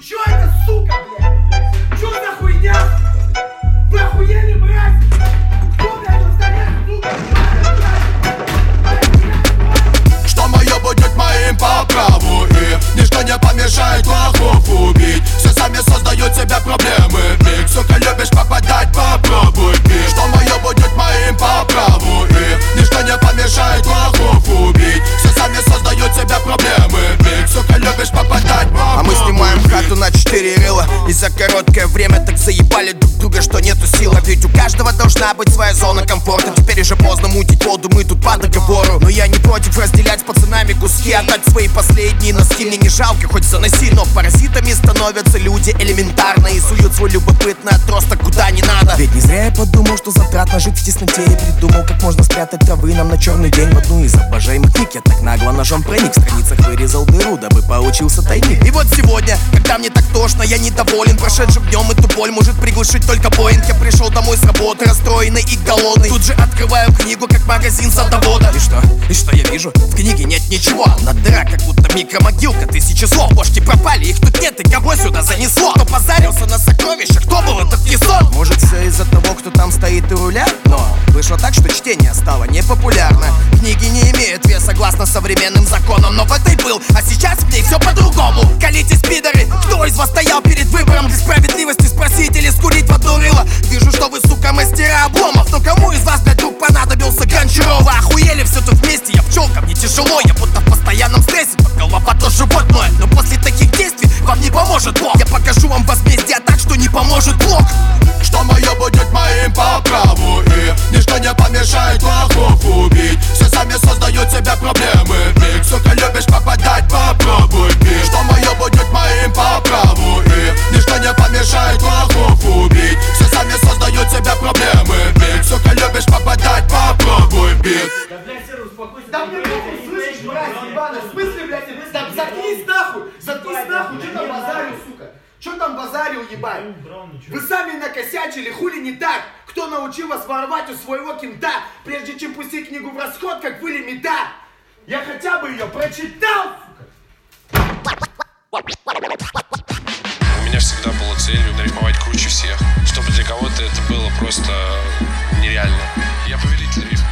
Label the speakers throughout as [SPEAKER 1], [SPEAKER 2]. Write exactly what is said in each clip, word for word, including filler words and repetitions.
[SPEAKER 1] чё это, сука, блядь? Чё за хуйня, сука, блядь? Вы охуели, мразь? Кто, блядь, он станет, сука, блядь?
[SPEAKER 2] Что мое будет моим по праву, и ничто не помешает лохов убить. Все сами создают себе проблемы. Миг, сука, любишь попадать, попробуй пить. Что мое будет моим по праву, и ничто не помешает лохов убить. Все сами создают себе проблемы. Миг, сука, любишь попадать, попробуй.
[SPEAKER 3] А мы снимаем хату на четыре рыла, и за короткое время так заебали друг друга, что нету сил. А ведь у каждого должна быть своя зона комфорта. Теперь уже поздно мутить воду, мы тут по договору. Но я не против разделять с пацанами куски, отдать свои последние носки. Мне не жалко, хоть заноси, но паразитами становятся люди элементарно и суют свой любопытный отросток куда не надо. Ведь не зря я подумал, что затратно жить в тесноте, и придумал, как можно спрятать травы нам на черный день. В одну из обожаемых книг я так нагло ножом проник, в страницах вырезал дыру, дабы получился тайник. И вот сегодня, когда мне так тошно, я недоволен прошедшим днем. Эту боль может приглушить только Боинг. Я пришел домой с работы, расстроенный и голодный. Тут же открываю книгу, как магазин садовода. И что? И что я вижу? В книге нет ничего. На дыра, как будто микромогилка, тысячи слов. Бошки пропали, их тут нет, и кого сюда занесло? Кто позарился на сокровища, кто был этот несон? Может, все из-за того, кто там стоит у руля? Но вышло так, что чтение стало непопулярно. Книги не имеют веса согласно современным законам, но в этой был, а сейчас в ней все по-другому. Колитесь, пидоры, кто из вас стоял перед выбором? Для справедливости спросить или скурить в одно рыло? Вижу, что вы, сука, мастера обломов, но кому из вас, блядь, вдруг понадобился Гончарова? Охуели все тут вместе, я пчелка, мне тяжело, я будто в постоянном стрессе, под голова то живот ноет. Но после таких действий вам не поможет Бог. Я покажу вам возмездие так, что не поможет Бог.
[SPEAKER 2] Что мое будет моим по праву, и ничто не помешает лохов убить. Все сами создают себе проблемы. Миг, сука, любишь попадать, попробуй пить. Что мое будет моим по праву, и ничто не помешает лохов убить. Все сами создают себе проблемы. Миг, сука, любишь попадать, попробуй пить.
[SPEAKER 1] Да, блядь, Серый, успокойся. Да мне похуй, слышишь, мразь ебаная. В смысле, блядь, да, заткнись нахуй. Заткнись нахуй, что там базарил, сука? Что там базарил, ебать? Вы сами накосячили, хули не так? Кто научил вас воровать у своего кента, прежде чем пустить книгу в расход, как были мета? Я хотя бы ее прочитал, сука!
[SPEAKER 4] У меня всегда была целью нарифмовать круче всех, чтобы для кого-то это было просто нереально. Я повелитель рифма.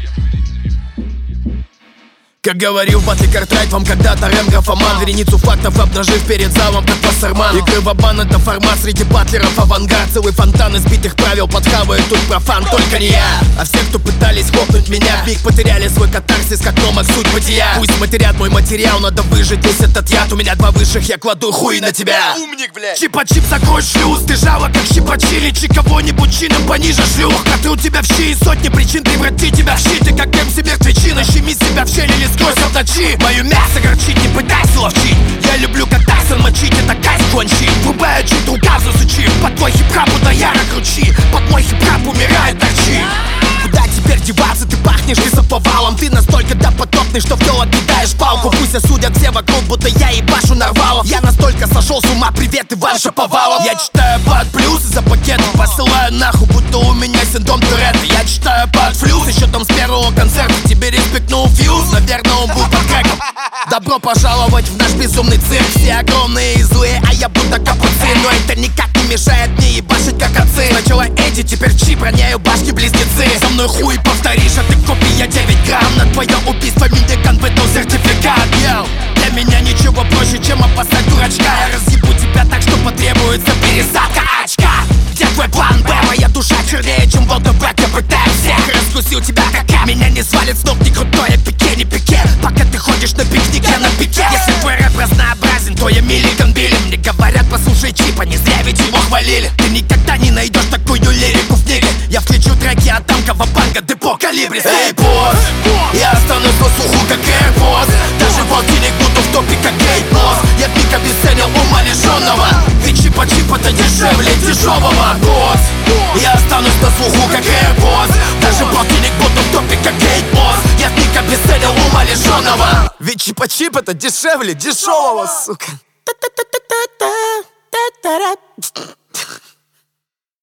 [SPEAKER 3] Как говорил Батли Картрайт вам когда-то Рэм Графоман, вереницу фактов обнажив перед залом, как Пассерман. Игры в-бан — это формат среди батлеров авангард. Целый фонтан избитых правил подхавает тут профан, только не я. А все, кто пытались хлопнуть меня, в миг потеряли свой катарсис, как номок суть бытия. Пусть матерят мой материал, надо выжить весь этот яд. У меня два высших, я кладу хуй на тебя.
[SPEAKER 2] Умник, блядь.
[SPEAKER 3] Чипа-чип, закрой шлюз. Ты жала, как щипачили, чи кого-нибудь чином пониже шлюх. А ты у тебя в щи и сотни причин превратить тебя в щи. Ты как эм си мертвечина, щеми себя в щель или сквозь ночи. Мое мясо горчит, не пытайся ловчить. Я люблю как Тайсон мочить, это кайф кончить. Врубаю чуть рукав засучив. Под твой хип-хап удаяра кручи. Под мой хип-хап умирает торчи. Куда теперь деваться, ты пахнешь лесоповалом. Ты настолько допотопный, что в тело кидаешь палку. Пусть осудят все вокруг, будто я ебашу нарвалов. Я настолько сошел с ума, привет, Иван Шаповалов. Я читаю под плюс за пакет, посылаю нахуй, будто у меня синдром Туретта. Я читаю под флюс, еще там с первого концерта. Тебе респектнул фьюз, наверное, он был под крэком. Добро пожаловать в наш безумный цирк. Все огромные и злые, а я будто капуцин. Но это никак не мешает мне ебашить как отцы. Сначала Эдди, теперь Чип, роняю башки-близнецы. Со мной хуй повторишь, а ты копия девять грамм. На твое убийство Миндикан выдал сертификат. Йоу, для меня ничего проще, чем опасать дурачка. Я разъебу тебя так, что потребуется пересадка очка. Где твой план Б? Моя душа чернее, чем Волга Блэк. Я пытаю всех, раскусил тебя как я. Меня не свалит с ног ни крутое пике, ни пике. Пока ты ходишь на пикнике на пике. Если твой рэп разнообразен, то я Миллиган Билли. Мне говорят, послушай Чипа, не зря ведь его хвалили. Ты никогда не найдешь такую лирику в книге. Я включу треки от танкового банка, депо калибрис. Эй, босс, я останусь на слуху, как AirPods. Даже полтинник буду в топе, как гейт-босс. Я пик обесценил ума лишенного. Ведь Чипа-Чип это дешевле дешевого. Босс, я останусь на слуху, как AirPods. Даже полтинник буду в топе, как гейт-босс. Я пик обесценил ума лишенного. Ведь Чипа-Чип это дешевле дешевого, сука.